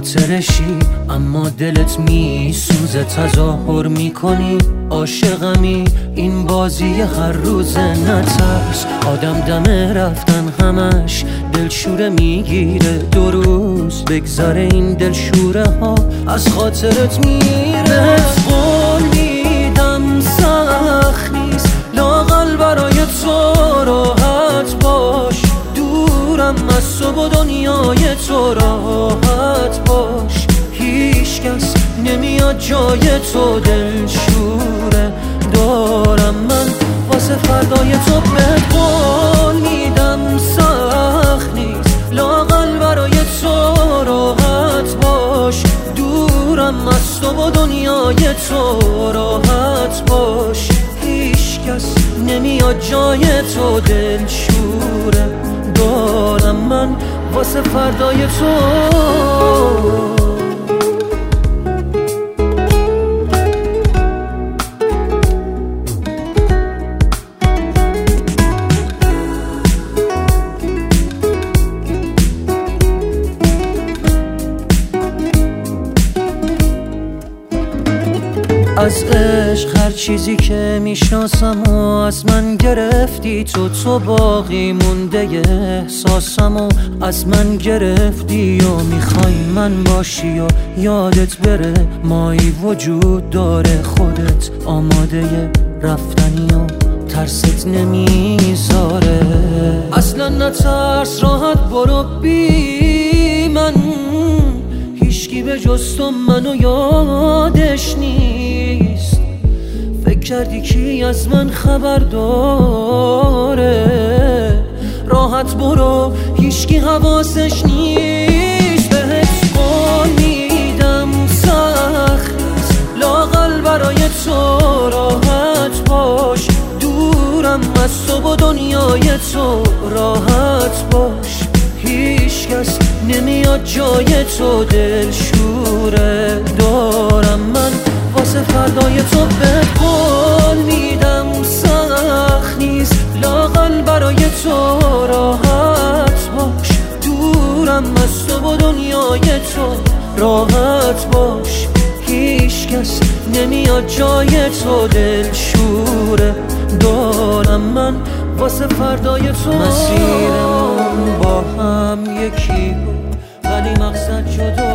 خاطرشی اما دلت میسوزه، تظاهر میکنی عاشقمی، این بازی هر روزه. نترس آدم دم رفتن همش دلشوره میگیره، 2 روز بگذره این دلشوره ها از خاطرت میره. قول میدم سخت نیست لااقل برای تو راحت باش، دورم از تو و دنیای تو راحت باش، هیچ کس نمیاد جای تو دلشوره دارم من واسه فردای تو. بهت قول میدم سخت نیست لااقل برای تو راحت باش، دورم از تو و دنیای تو راحت باش، هیچ کس نمیاد جای تو دلشوره دارم من واسه فردای تو. از عشق هر چیزی که میشناسم و از من گرفتی تو باقی مونده احساسم و از من گرفتی و میخوای من باشی و یادت بره مایی وجود داره، خودت آماده رفتنی و ترست نمیذاره. اصلا نترس راحت برو بی من، هیچکی به جز تو منو یادش نیست. فکر کردی کی از من خبر داره، راحت برو هیچکی حواسش نیست. بهت قول میدم سخت نیست لااقل برای تو راحت باش، دورم از تو و دنیای تو راحت باش، هیچ کس نمیاد جای تو دلشوره دارم من واسه فردای تو. بهت قول میدم سخت نیست لااقل برای تو راحت باش، دورم از تو و دنیای تو راحت باش، هیچ کس نمیاد جای تو دلشوره دارم من واسه فردای تو. مسیرمون با هم یکی بود ولی مقصد جدا